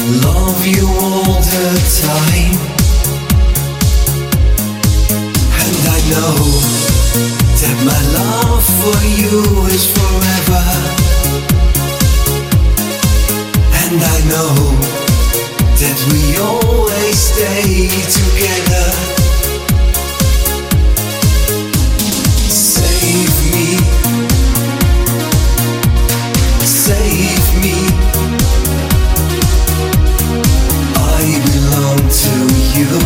love you all the time. And I know that my love for you is forever. And I know that we always stay together. Save me, save me. I belong to you,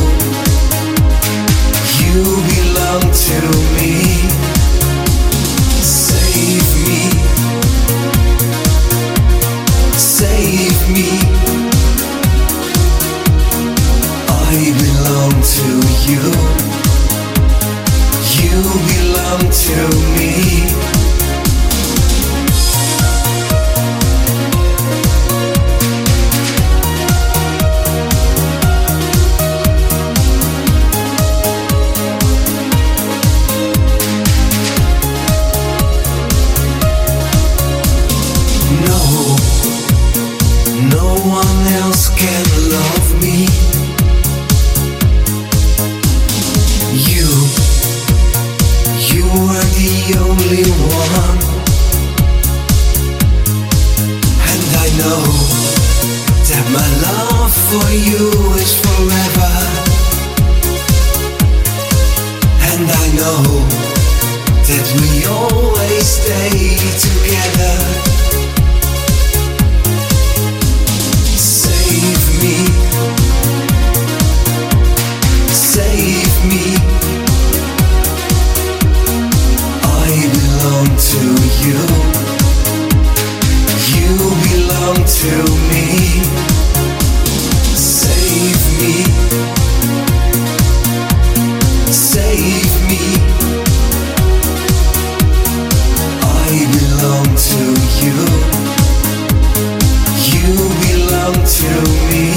you belong to me. Save me, save me. I belong to you, you belong to me. No one else can love me. You are the only one. And I know that my love for you is forever. And I know that we always stay together. Save me, save me. I belong to you, you belong to me. Save me, save me. I belong to you, you belong to me.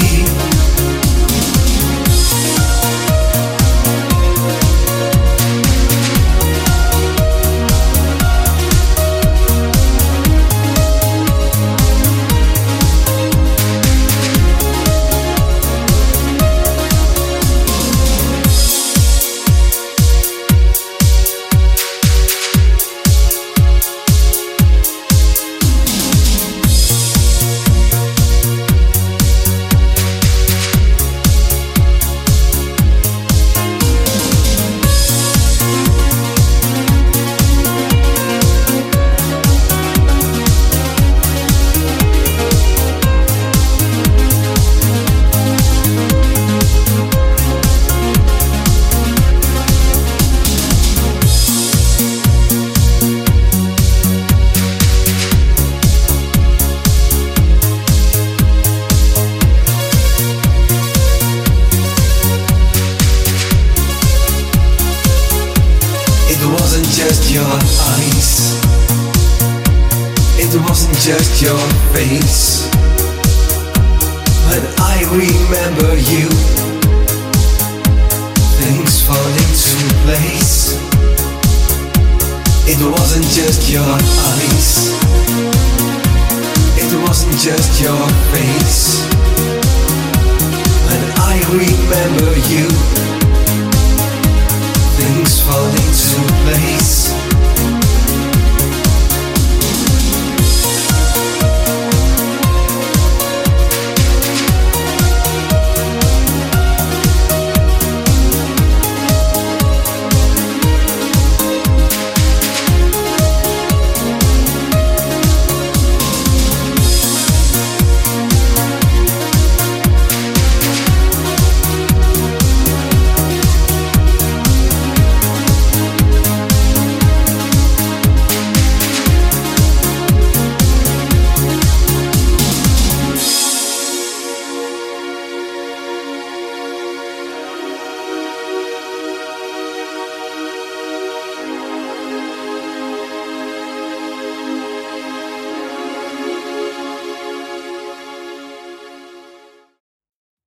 Just your eyes, it wasn't just your face. When I remember you, things fall into place. It wasn't just your eyes, it wasn't just your face. When I remember you,